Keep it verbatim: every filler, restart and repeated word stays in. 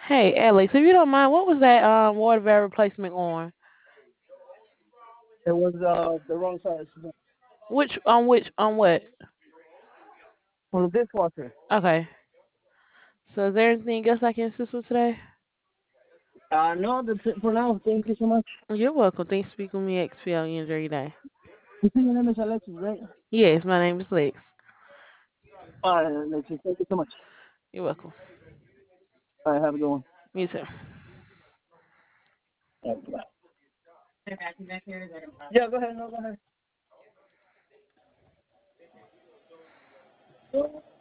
Hey, Alex, if you don't mind, what was that um water valve replacement on? It was uh the wrong size Which on which on what? for the dishwasher. Okay. So is there anything else I can assist with today? Uh, no, that's it for now. Thank you so much. You're welcome. Thanks for speaking with me, X P L. You enjoy your day. You think your name is Alexis, right? Yes, my name is Lex. All right, Alexis. Thank you so much. You're welcome. All right, have a good one. You too. All right, bye. Yeah, go ahead. No, go ahead.